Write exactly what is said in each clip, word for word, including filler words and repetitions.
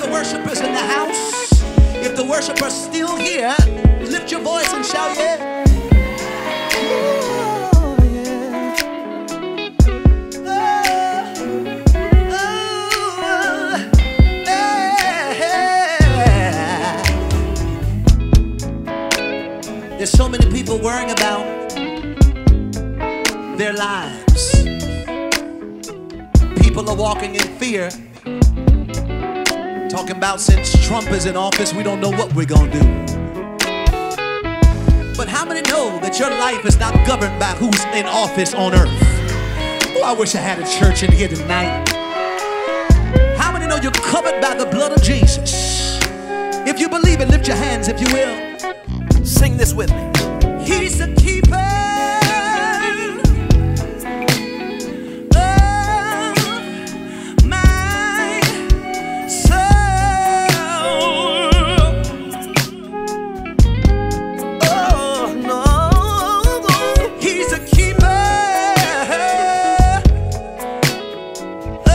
the worshipers in the house? If the worshipers still here, lift your voice and shout, yeah. There's so many people worrying about their lives. People are walking in fear, talking about since Trump is in office, we don't know what we're gonna do. But how many know that your life is not governed by who's in office on earth? Oh, I wish I had a church in here tonight. How many know you're covered by the blood of Jesus? If you believe it, lift your hands if you will. Sing this with me. He's the keeper of my soul. Oh no, he's the keeper of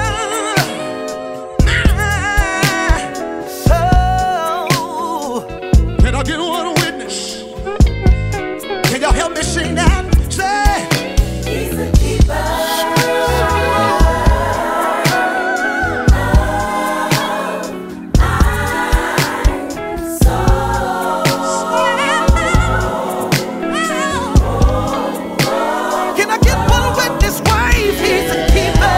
my soul. Can I get one? Y'all help me sing that. Say, he's the keeper of my soul. Can I get one witness? Wife, he's the keeper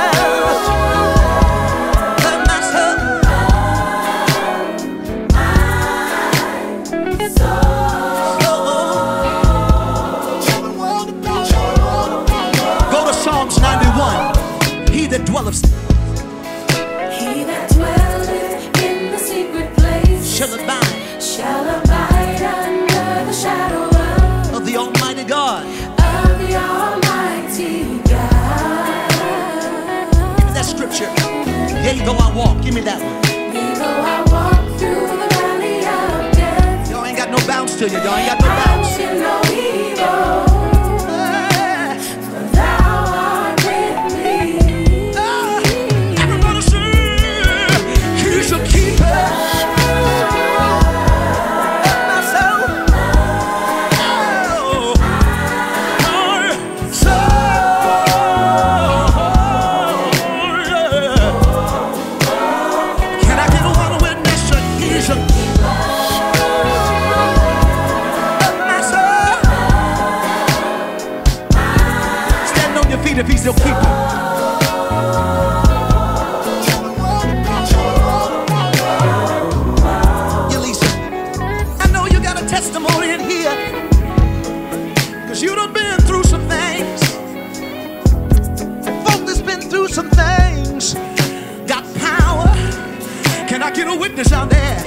of my soul. My soul. Psalms ninety-one, he that dwelleth, he that dwelleth in the secret place shall abide, shall abide under the shadow of, of the Almighty God. Of the Almighty God. Give me that scripture. Yea, though I walk, give me that one. Yea, though I walk through the valley of death, y'all ain't got no bounce to you. Y'all ain't got no bounce. I will no evil. If he's your keeper. Elisa, I know you got a testimony in here, cause you done been through some things. Folk that's been through some things got power. Can I get a witness out there?